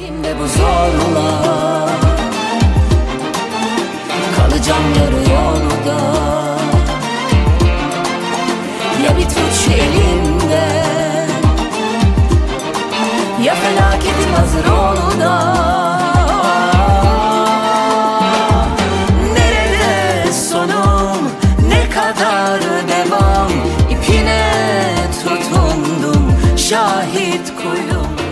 Elimde bu zorla kalacağım yarı yolda. Ya bir tut şu elimden, ya felaketim hazır ol da. Nerede sonum, ne kadar devam, ipine tutundum, şahit koydum.